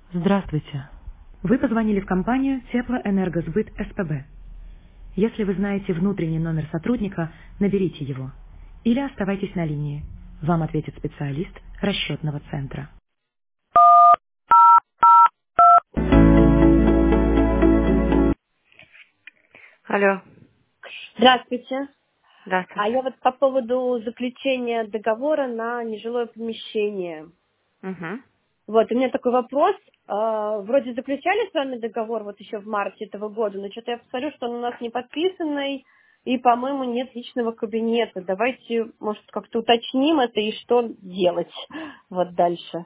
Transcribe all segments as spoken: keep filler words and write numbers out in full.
Здравствуйте. Вы позвонили в компанию Теплоэнергосбыт СПБ. Если вы знаете внутренний номер сотрудника, наберите его. Или оставайтесь на линии. Вам ответит специалист расчетного центра. Алло. Здравствуйте. А Здравствуйте. я вот по поводу заключения договора на нежилое помещение. Угу. Вот, у меня такой вопрос. А, Вроде заключали с вами договор вот еще в марте этого года, но что-то я посмотрю, что он у нас не подписанный, и, по-моему, нет личного кабинета. Давайте, может, как-то уточним это и что делать вот дальше.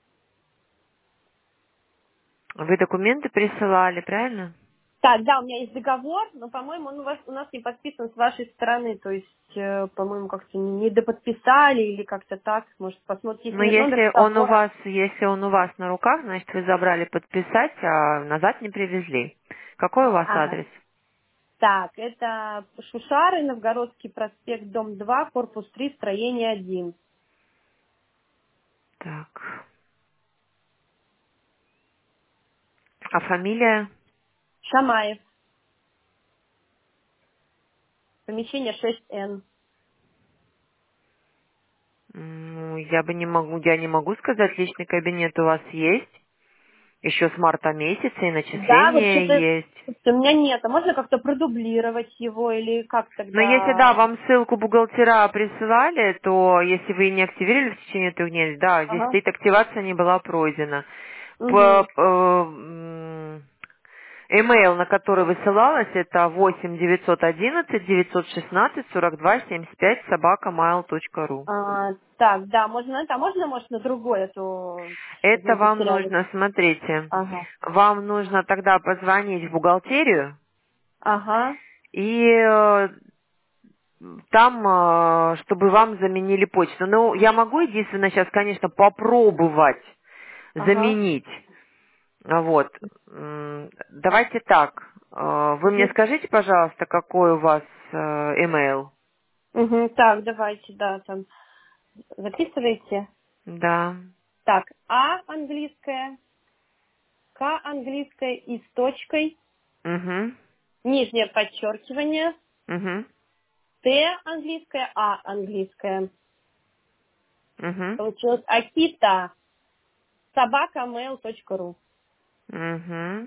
Вы документы присылали, правильно? Так, да, у меня есть договор, но, по-моему, он у, вас, у нас не подписан с вашей стороны, то есть, э, по-моему, как-то не доподписали или как-то так, может, посмотрите, если Но нет номера если он у договора. вас, если он у вас на руках, значит вы забрали подписать, а назад не привезли. Какой у вас Ага. адрес? Так, это Шушары, Новгородский проспект, дом два, корпус три, строение один. Так. А фамилия? Шамаев, помещение шесть эн. Ну, я бы не могу, я не могу сказать, личный кабинет у вас есть. Еще с марта месяца и Да, вот начисление что-то есть. у меня нет. А можно как-то продублировать его или как Но если, да, тогда? вам ссылку бухгалтера присылали, то если вы не активировали в течение трех дней, да, здесь Ага. стоит, активация не была пройдена. По, Угу. э, м, Имейл, на который высылалась, это восемь девятьсот одиннадцать девятьсот шестнадцать сорок два семьдесят пять собака mail точка ру. А, так, да, можно это, а можно, может, на другой, а то чтобы Это не вам потерялись. нужно, смотрите, Ага. вам нужно тогда позвонить в бухгалтерию Ага. и э, там, э, чтобы вам заменили почту. Ну, я могу единственное сейчас, конечно, попробовать Ага. заменить. Вот. М, Давайте так. Э, Вы мне Угу. скажите, пожалуйста, какой у вас э, email? Угу. Так, давайте, да, там записывайте. Да. Так, А английская, К английская и с точкой, Угу. нижнее подчеркивание, Угу. Т английская, А английская. Угу. Получилось Акита, собака mail точка ру. Угу.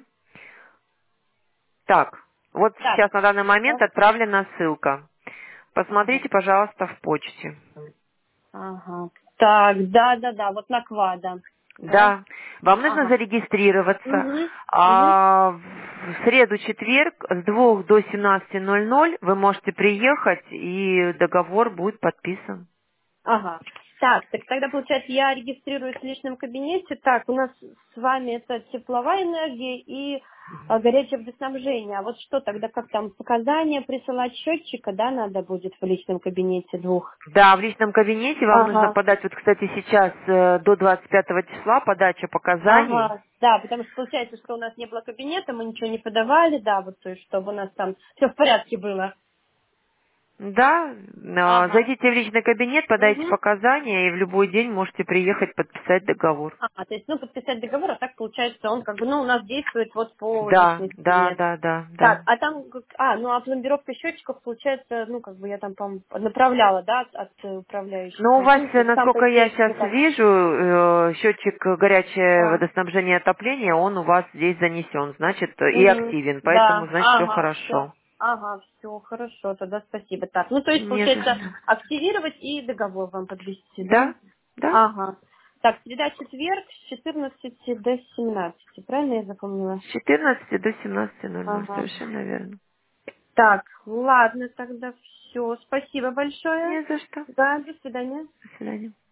Так, вот Так, сейчас на данный да? момент отправлена ссылка. Ага. Посмотрите, пожалуйста, в почте. Ага. Так, да, да, да, вот на квада. Да? Да, вам нужно Ага. зарегистрироваться. Угу. Угу. А в среду-четверг с двух до семнадцати ноль ноль вы можете приехать, и договор будет подписан. Ага. Так, так тогда, получается, я регистрируюсь в личном кабинете. Так, у нас с вами это тепловая энергия и а, горячее водоснабжение. А вот что тогда, как там, показания присылать счетчика, да, надо будет в личном кабинете двух? Да, в личном кабинете вам нужно Ага, подать, вот, кстати, сейчас э, до двадцать пятого числа подача показаний. ага, да, потому что получается, что у нас не было кабинета, мы ничего не подавали, да, вот, то есть, чтобы у нас там все в порядке было. Да, э, Ага. зайдите в личный кабинет, подайте Угу. показания, и в любой день можете приехать подписать договор. А, то есть, ну, подписать договор, а так получается, он как бы, ну, у нас действует вот по Да, личной да, стене. да, да, да. Так, а там, как- а, ну а пломбировка счетчиков, получается, ну, как бы я там, по направляла, да, от, от э, Но у управляющего. вас, Ну, то э, есть сам, по насколько я идее, сейчас не так. вижу, э, счетчик горячее А, водоснабжение и отопление, он у вас здесь занесен, значит, э, и угу, активен, поэтому, да, значит, все ага, все. хорошо. Ага, все, хорошо, тогда спасибо. Так, ну, то есть, Не за получается, что. активировать и договор вам подвести, да? Да, да. Ага. Так, среда, четверг с четырнадцати до семнадцати, правильно я запомнила? С четырнадцати до семнадцати ноль ноль, Ага. совершенно верно. Так, ладно, тогда все. Спасибо большое. Не за что. Да, до свидания. До свидания.